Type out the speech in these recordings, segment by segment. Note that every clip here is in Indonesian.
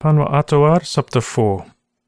Panwa Atawar Sabta 4.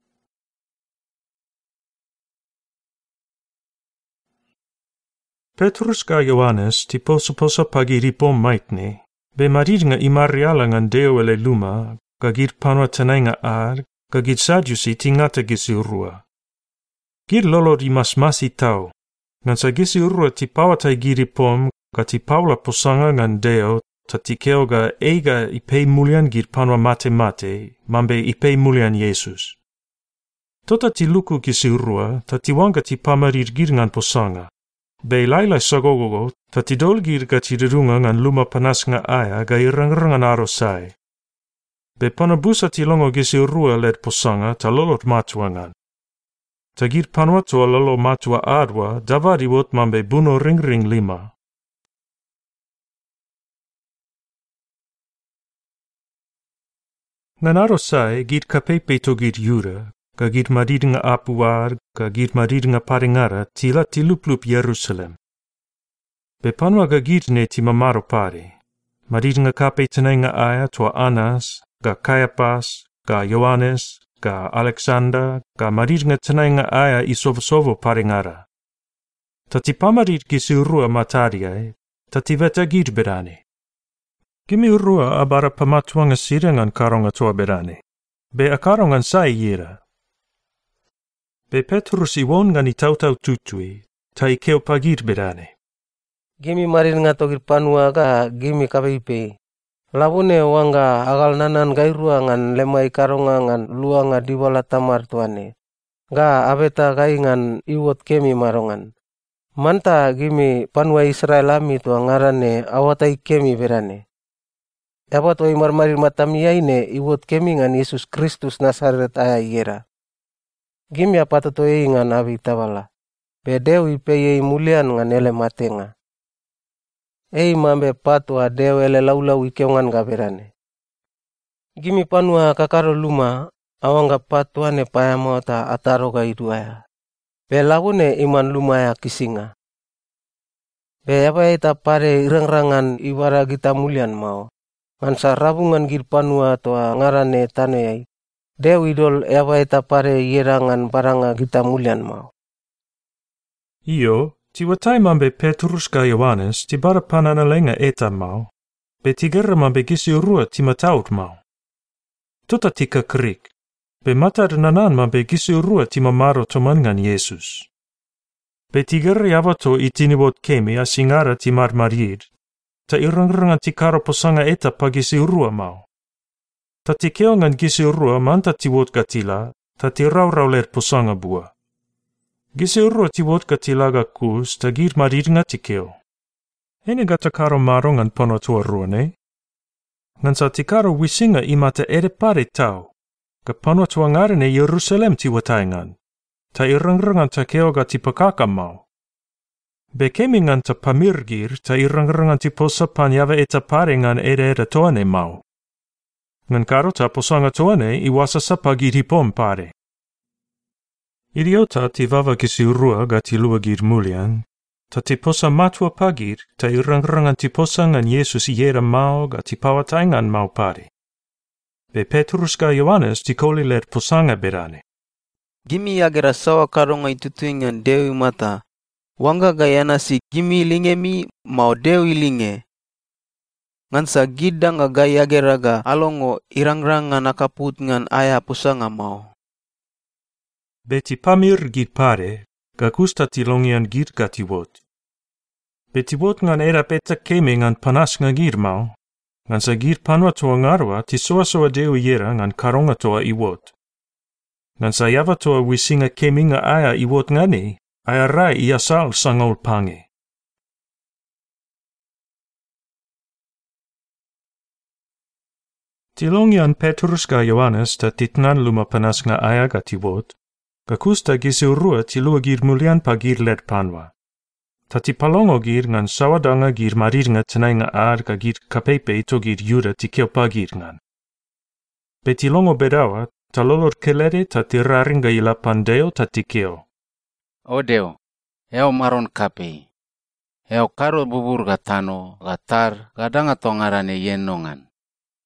Petrus ka Ioannes ti posa pagiripom maitne, be marir nga imariala ngan deo ele luma, kagir panwa tanay nga ar, kagir sadyusi tingata gisi urua. Gir lolo di masmasi tau, ngan sa gisi urua ti pawatay giripom, ka ti paula posanga ngan deo, ta ti keo ga eiga ipei mulian gir panwa mate-mate, mambe ipei mulian Yesus. Tota ti luku gisi urua, ta ti wanga ti pamarir gir ngan posanga. Be laila sagogogo, ta ti dolgir ga ti rirunga ngan luma panas nga aya ga irang-rangan arosai. Be panabusa ti longo gisi urua led posanga ta lolot matuangan. Ta gir panwa tua lolo matua adwa, davari wot mambe buno ring-ring 5. Ngan arosai gir kapepe to gir yura, ka gir marir nga apuar, ka gir marir nga paringara tila tiluplup Yerusalem. Be panwa ga gir ne ti mamaro pare. Marir nga kape tenay nga aya tua Anas, ga Caiaphas, ga Ioannes, ga Alexander, ga marir nga tenay nga aya isovo-sovo paringara. Ta ti pamarir gisi urua matariay, ta ti veta gir berane. Gimi urua abara pamatuanga sirangan karonga tua berane. Be akarongan sai yira. Be Petrus iwon nga ni tautau tutui, ta ikeo pagir berane. Gimi marir nga togir panua ka gimi kapeipe. Labune wanga agal nanan gairua ngan lemai karonga ngan lua nga diwala tamar tuane. Ga abeta gai ngan iwot kemi marongan. Manta gimi panua Israel ami tua ngarane awatai kemi berane. Dapat oi marmarir matamiaine iwot kemi ngan Yesus Kristus Nasaret aya yera. Gimi apata toi ngan abi tabala. Bedeu ipei mulian ngan ele matenga. Ei mambe patua deu ele laulau ikeongan gaberane. Gimi panua kakaro luma awanga patuane payamota ataro ga iduaya. Be labune iman lumaya kisinga. Be apa ita pare irang-rangan ibara kita mulian mau. Ngansa rabungan gir panua toa ngarane taneyai. Deu idol apa ita pare yerangan baranga kita mulian mau. Iyo, ti watai mambe Petrus ka Ioannes ti bara panana lenga eta mau, be ti gerra mambe gisi urua ti mataut mau. Tota ti kakrik, be matar nanan mambe gisi urua ti mamaro toman ngan Yesus. Be ti gerra yavato itiniwot kemi asingara ti marmarir, ta irang-rangan ti karo posanga eta pa gisi urua mau. Ta ti keo ngan gisi urua manta ti wot gatila, ta ti rau-rau ler posanga bua. Gisi urua ti wot gatilaga kus ta gir marir nga ti keo. Ene gata karo maro ngan pono tua ruane. Ngan sa ti karo wisinga imata ere pare tau, ga pono tua ngarene Yerusalem ti watai ngan. Ta irang-rangan ta keo ga ti pakaka mau. Be kemi ngan ta pamirgir ta irang-rangan ti posa panyava eta pare ngan ere toane mau. Ngan karo ta posanga toane iwasa sa pagiripom pare. Idiota ti vava gisi urua ga ti lua gir mulian, ta ti posa matua pagir ta irang-rangan ti posa ngan Yesus yera mau ga ti pawatangan mau pare. Be Petrus ka Ioannes ti koli ler posanga berane. Gimi agera sawa karonga itutuingan dewi mata. Wanga gayana si gimi lingemi mau dewi linge. Ngansa gidang agay ageraga alongo irang-rangan akaput ngan aya pusanga mau. Be ti pamir git pare, ga gusta ti longian git ga ti wot. Be ti wot ngan era peta keme ngan panas nga gir mau, ngan sa gir panwa toa ngarwa ti soa-soa dewi yera ngan karonga toa iwot. Ngan sa yava toa wisinga keme nga aya iwot ngani, aya rai iasal sangol pange. Ti longian Petrus ka Ioannes ta titnan luma panas nga aya ga ti wot, kakusta gisi urua ti lua gir mulian pa gir led panwa. Ta ti palongo gir ngan sawadanga gir marir nga tenay nga ar ka gir kapepe to gir yuda ti keo pa gir ngan. Be ti longo bedawa, ta lolor kelede ta ti raringa ila pandeo ta ti keo. O Deo, eo maron kape. Eo karo bubur gatano, gatar, gadanga tongarane yenongan.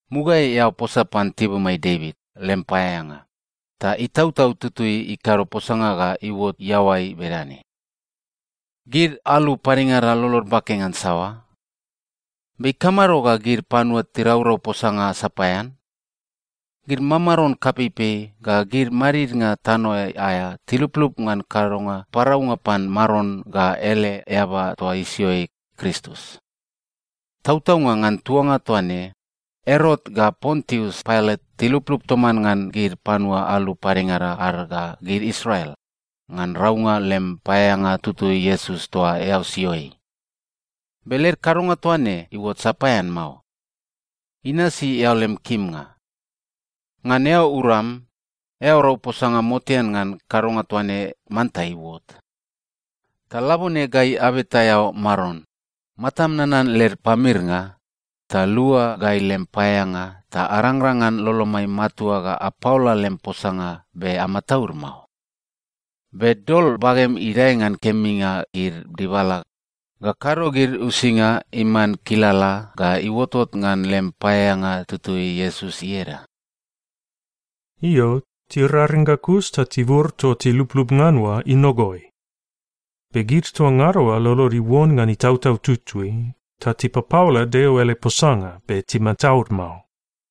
Mugai yau posapan tiba mai David, lempayanga. Ta itau-tau tutui ikaro posanga ga iwot yawai berani. Gir alu paringara lolor bakengan sawa. Bei kamaro ga gir panua tiraurau posanga sapayan. Gir mamaron kapipe ga gir marir nga tano aya tiluplup ngan karonga paraunga pan maron ga ele eaba toa isioi Kristus. Tau-tau ngan tuanga toane, Herod ga Pontius Pilate tiluplup toman ngan gir panua alu paringara arga gir Israel. Ngan raunga lem payanga tutui Yesus toa eau sioi. Beler karonga toane iwot sapayan mau. Ina si eau lem kim nga. Ngan eau uram, eau rau posanga motian ngan karonga toane manta iwot. Talabone gai abetayao maron. Matam nanan ler pamir nga. Ta lua gai lempayanga, ta arangrangan lolomai matua ga apaula lemposanga be amataur mau. Be dol bagem iraengan keminga gir dibalak, ga karo gir usinga iman kilala ga iwotot ngan lempayanga tutui Yesus iera. Iyo, tiraringakus ta tivur to tiluplup nganwa inogoi. Begit to ngarwa lolori won ngan itautau tutui, ta tipa paula deo ele posanga be timataur mau.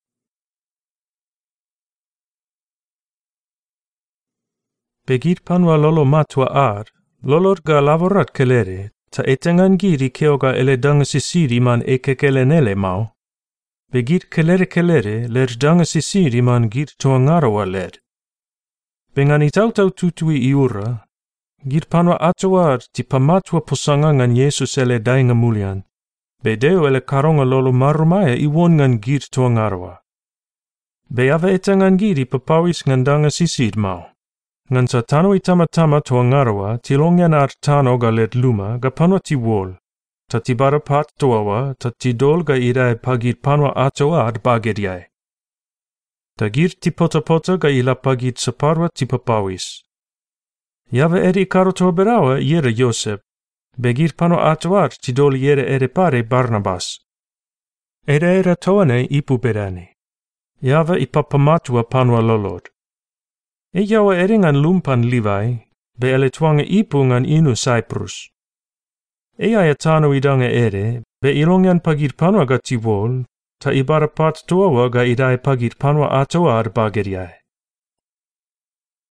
Begit panwa lolo matua lolor ga lavorat kelere, ta etengan giri keoga ele dangasisiri man ekekelenele mau. Begit kelere ler dangasisiri man git tuangarawa ler. Bengan itautau tutui iura, git panwa atuar tipa matua posanga ngan Yesus ele dainga mulian. Be deo ele karonga lolo marumaya iwon ngan gir tuangarwa. Be ava etangan giri papawis ngan danga sisid mau. Ngan sa tano itama-tama tuangarwa tilongyan tano ga let luma ga panwa ti wol. Ta tibara pat toawa ta tidol ga irai pagir panwa atoa ad bagediai. Ta gir ti pota-pota ga ila pagir saparwa ti papawis. Yava eri karo toa berawa yera Yosep. Begir pano atuar tidol yere ere pare Barnabas. Era toane ipu berani. Yava ipapamatua panwa lolod. E yawa eringan lumpan Livai, be ele tuanga ipu ngan inu Cyprus. E ayatano idanga ere, be ilongyan pagir panwa ga tivol, ta ibara pat toawa ga idai pagir panwa atoar bageriai.